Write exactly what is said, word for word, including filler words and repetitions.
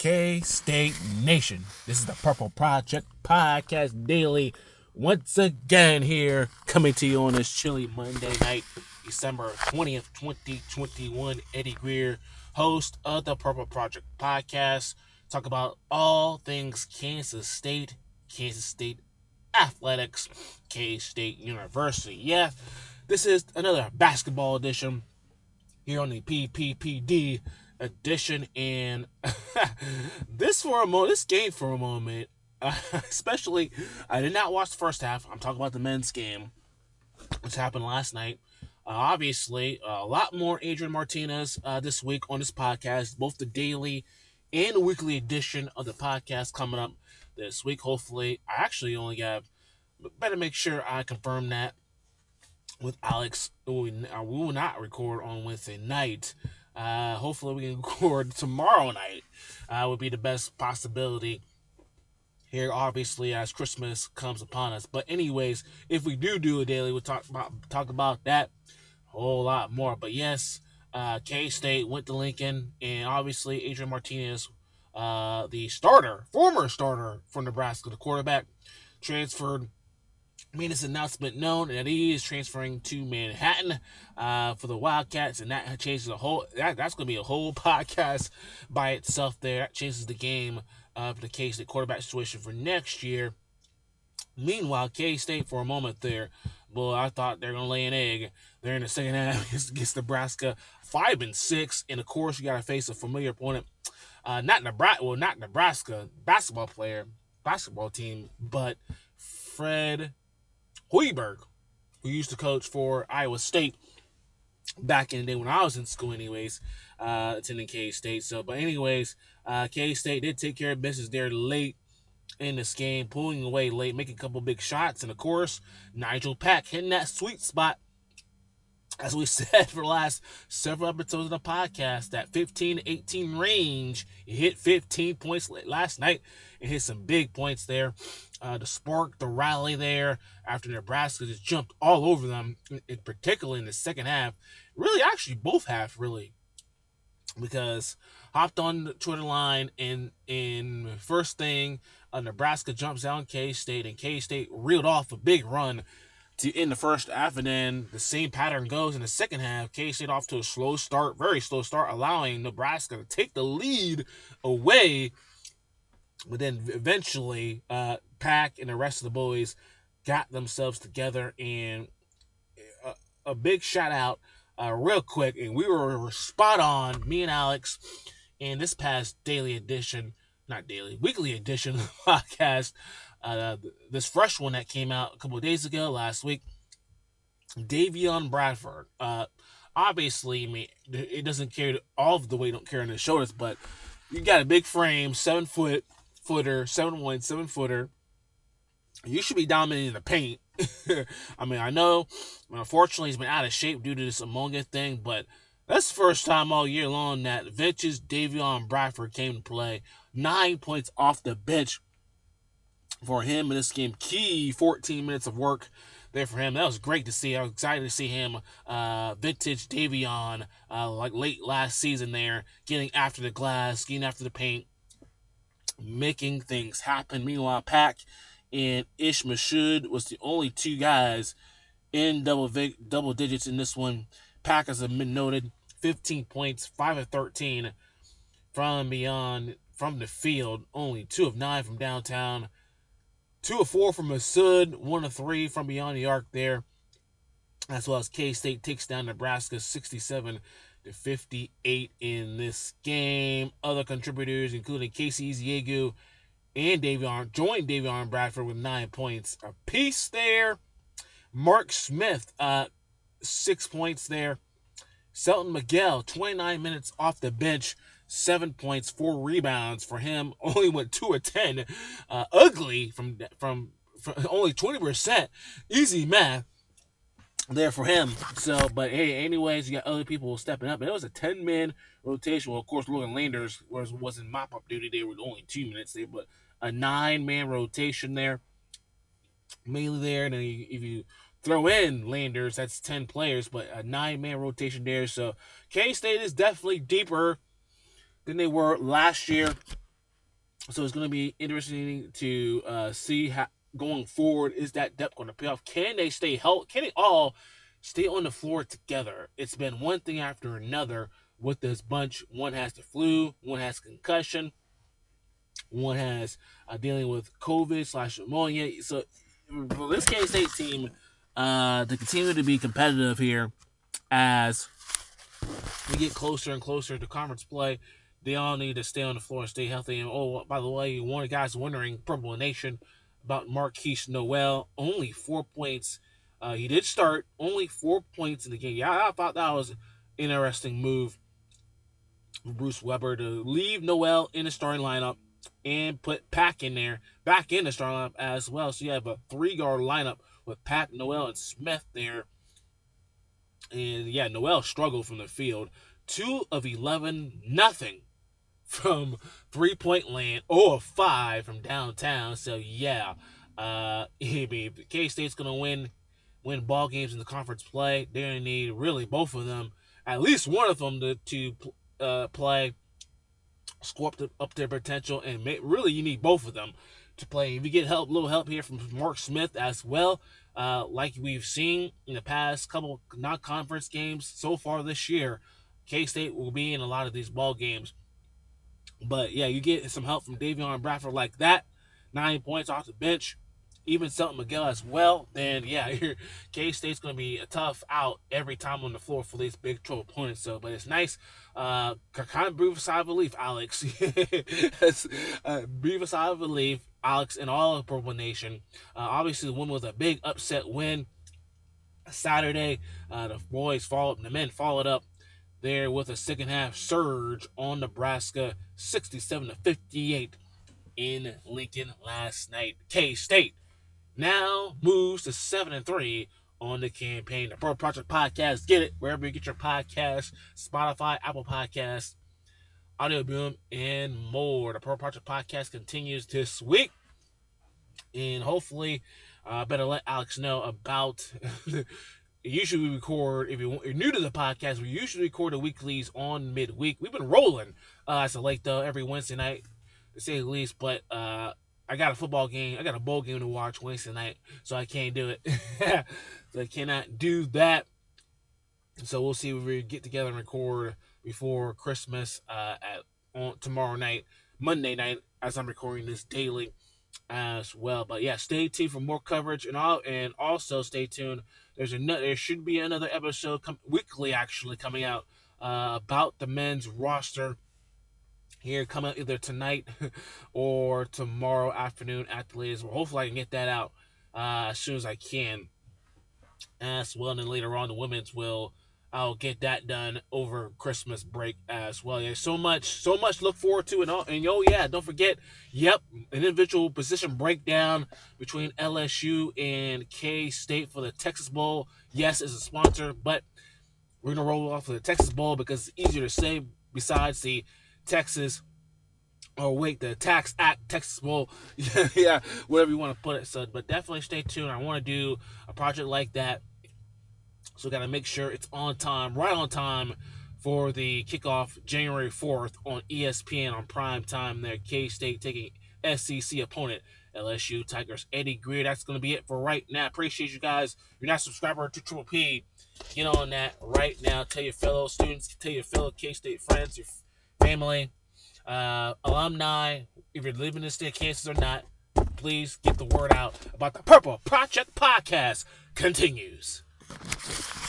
K-State Nation? This is the Purple Project Podcast Daily. Once again here, coming to you on this chilly Monday night, December twentieth, twenty twenty-one. Eddie Greer, host of the Purple Project Podcast. Talk about all things Kansas State, Kansas State athletics, K-State University. Yeah, this is another basketball edition here on the P P P D edition, and this for a moment, this game for a moment, uh, especially, I did not watch the first half. I'm talking about the men's game, which happened last night. Uh, obviously, a lot more Adrian Martinez uh, this week on this podcast, both the daily and weekly edition of the podcast coming up this week. Hopefully, I actually only got, better make sure I confirm that with Alex. We will not record on Wednesday night. Uh, hopefully we can record tomorrow night. Uh, would be the best possibility here, obviously, as Christmas comes upon us. But anyways, if we do do a daily, we'll talk about talk about that a whole lot more. But yes, uh, K-State went to Lincoln, and obviously Adrian Martinez, uh, the starter, former starter for Nebraska, the quarterback, transferred, made this announcement known that he is transferring to Manhattan uh, for the Wildcats, and that changes the whole. That, that's going to be a whole podcast by itself. There, that changes the game uh, for the K-State quarterback situation for next year. Meanwhile, K-State for a moment there, boy, I thought they're going to lay an egg. They're in the second half against Nebraska, five and six, and of course you got to face a familiar opponent. Uh, not Nebraska, well, not Nebraska basketball player, basketball team, but Fred Hoiberg, who used to coach for Iowa State back in the day when I was in school anyways, uh, attending K-State. So, but anyways, uh, K-State did take care of business there late in this game, pulling away late, making a couple big shots. And, of course, Nigel Pack hitting that sweet spot, as we said for the last several episodes of the podcast, that fifteen to eighteen range. He hit fifteen points last night and hit some big points there. Uh, the spark, the rally there after Nebraska just jumped all over them, in, particularly in the second half. Really, actually, both halves, really, because hopped on the Twitter line, and in first thing, uh, Nebraska jumps down K-State, and K-State reeled off a big run to end the first half, and then the same pattern goes in the second half. K-State off to a slow start, very slow start, allowing Nebraska to take the lead away. But then eventually, uh, Pack and the rest of the boys got themselves together, and a, a big shout out uh, real quick, and we were spot on, me and Alex, in this past daily edition, not daily, weekly edition of the podcast, uh, this fresh one that came out a couple of days ago, last week, Davion Bradford. Uh, obviously, I mean, it doesn't carry all of the weight, don't carry on his shoulders, but you got a big frame, seven foot, footer, seven one, seven footer. You should be dominating the paint. I mean, I know, unfortunately, he's been out of shape due to this ammonia thing, but that's the first time all year long that vintage Davion Bradford came to play. Nine points off the bench for him in this game. Key fourteen minutes of work there for him. That was great to see. I was excited to see him, uh, vintage Davion, uh, like late last season there, getting after the glass, getting after the paint, making things happen. Meanwhile, Pack and Ish Mashoud was the only two guys in double vig- double digits in this one. Pack, as has been noted, fifteen points, five of thirteen from beyond, from the field, only two of nine from downtown, two of four from Mashoud, one of three from beyond the arc there, as well as K-State takes down Nebraska sixty-seven to fifty-eight in this game. Other contributors, including Casey Eziegu and Davion, joined Davion Bradford with nine points apiece there. Mark Smith, uh, six points there. Selton Miguel, twenty-nine minutes off the bench, seven points, four rebounds for him. Only went two of ten. Uh, ugly from, from from only twenty percent. Easy math there for him. So, but hey, anyways, you got other people stepping up. And it was a ten-man rotation. Well, of course, Logan Landers was, was in mop-up duty there with only two minutes there, but a nine-man rotation there. Mainly there, and then if you throw in Landers, that's ten players, but a nine-man rotation there. So K-State is definitely deeper than they were last year. So it's going to be interesting to uh, see how going forward is that depth going to pay off. Can they stay healthy? Can they all stay on the floor together? It's been one thing after another with this bunch. One has the flu, one has concussion, one has uh, dealing with COVID slash pneumonia. So for this K State team uh, to continue to be competitive here as we get closer and closer to conference play, they all need to stay on the floor and stay healthy. And oh, by the way, one of the guys wondering, Purple Nation, about Marquise Noel, only four points. Uh, he did start, only four points in the game. Yeah, I thought that was an interesting move for Bruce Weber to leave Noel in the starting lineup and put Pack in there, back in the starting lineup as well. So you have a three-guard lineup with Pack, Noel, and Smith there. And yeah, Noel struggled from the field. Two of eleven, nothing from three point land, zero of five from downtown. So yeah, uh, I mean, if K State's gonna win, win ball games in the conference play, they're gonna need really both of them, at least one of them, to to uh, play, score up, to, up their potential, and make, really you need both of them to play. If you get help, little help here from Mark Smith as well, uh, like we've seen in the past couple non-conference games so far this year, K-State will be in a lot of these ball games. But yeah, you get some help from Davion Bradford like that, nine points off the bench, even Selton Miguel as well, then yeah, K-State's going to be a tough out every time on the floor for these Big twelve opponents. So, but it's nice. Uh, kind of breathe a sigh of relief, Alex. It's, uh, breathe a sigh of relief, Alex, and all of Purple Nation. Uh, obviously, the win was a big upset win Saturday. Uh, the boys followed, the men followed up there with a second half surge on Nebraska, sixty-seven to fifty-eight in Lincoln last night. K-State now moves to seven and three on the campaign. The Pro Project Podcast, get it wherever you get your podcast, Spotify, Apple Podcasts, Audio Boom, and more. The Pro Project Podcast continues this week, and hopefully, I uh, better let Alex know about. Usually we record, if you're new to the podcast, we usually record the weeklies on midweek. We've been rolling uh, as of late, though, every Wednesday night, to say the least, but uh, I got a football game, I got a bowl game to watch Wednesday night, so I can't do it. So I cannot do that. So we'll see if we get together and record before Christmas uh, at on tomorrow night, Monday night, as I'm recording this daily as well. But yeah, stay tuned for more coverage, and all, and also stay tuned. There's a there should be another episode com- weekly actually coming out uh, about the men's roster here, coming out either tonight or tomorrow afternoon at the latest. Well, hopefully I can get that out uh, as soon as I can as well. And then later on, the women's will. I'll get that done over Christmas break as well. Yeah, so much, so much to look forward to. And, all, and oh, yeah, don't forget, yep, an individual position breakdown between L S U and K-State for the Texas Bowl. Yes, as a sponsor, but we're going to roll off of the Texas Bowl because it's easier to say besides the Texas, or wait, the Tax Act Texas Bowl. Yeah, whatever you want to put it. So, but definitely stay tuned. I want to do a project like that. So got to make sure it's on time, right on time for the kickoff January fourth on E S P N on prime time there. K-State taking S E C opponent L S U Tigers. Eddie Greer. That's going to be it for right now. Appreciate you guys. If you're not a subscriber to Triple P, get on that right now. Tell your fellow students, tell your fellow K-State friends, your family, uh, alumni, if you're living in the state of Kansas or not, please get the word out about the Purple Project Podcast continues.